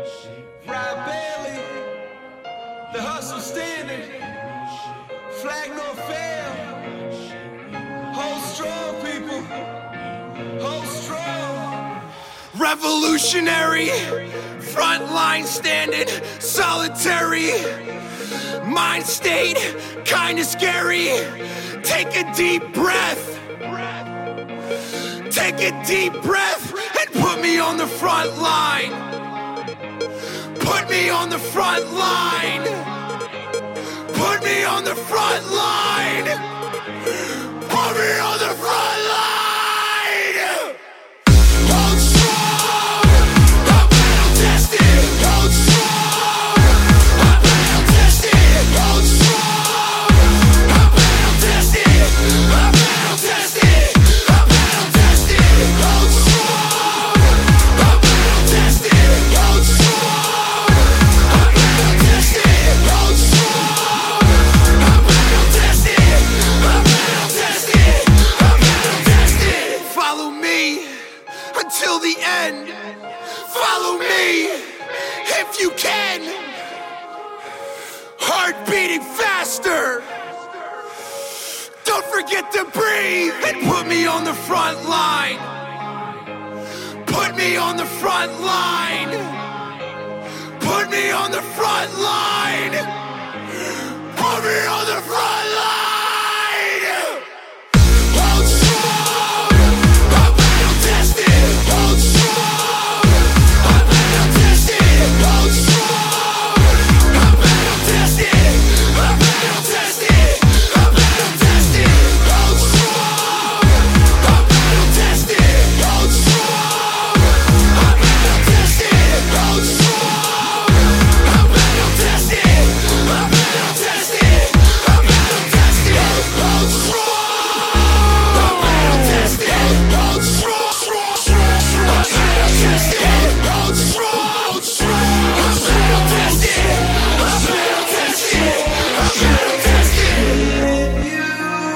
Ride Bailey, the hustle standard, flag no fail. Hold strong, people, hold strong. Revolutionary, front line standing, solitary. Mind state, kinda scary. Take a deep breath. Take a deep breath and put me on the front line. Put me on the front line. Put me on the front line. Put me on the front line. Hold strong, I'm battle tested. Hold strong, I'm battle tested. Hold strong, I'm battle tested. I'm battle tested. I'm battle tested. Hold strong, I'm battle tested. Hold strong, I'm battle tested. Hold strong, I'm battle tested. I'm battle tested. I'm battle tested. Follow me until the end. Follow me if you can. Heart beating faster. Don't forget to breathe and put me on the front line. Put me on the front line. Put me on the front line. Put me on the front line. Hold strong, I'm battle tested. Hold strong, I'm battle tested. Hold strong, I'm battle tested. I'm battle tested. I'm battle tested. Hold strong, I'm battle tested. Hold strong, I'm battle tested. Hold strong, I'm battle tested. I'm battle tested. I'm battle tested. Hold strong, I'm battle tested. Hold strong, I'm battle tested. Hold strong, I'm battle tested. I'm battle tested. I'm battle tested.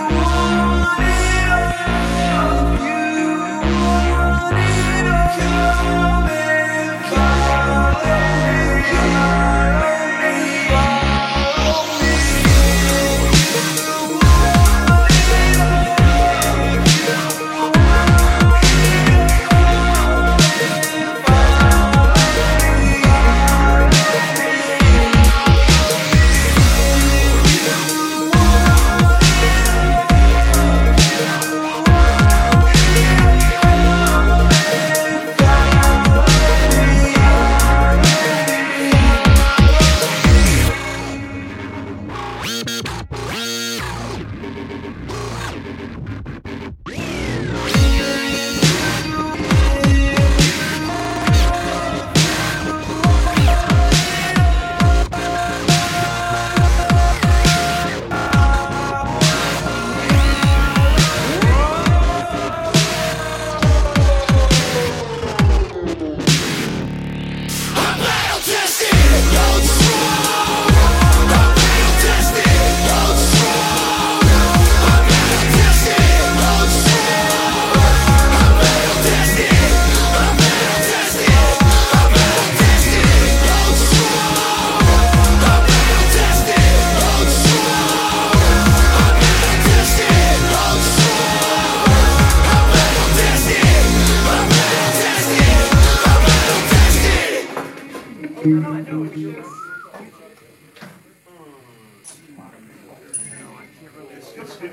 I'm battle tested. Hold strong, I'm battle tested. Hold strong, I'm battle tested. Hold strong, I'm battle tested. I'm battle tested. I'm battle tested. Hold strong, I'm battle tested. Hold strong, I'm battle tested. Hold strong, I'm battle tested. I'm battle tested. I'm battle tested.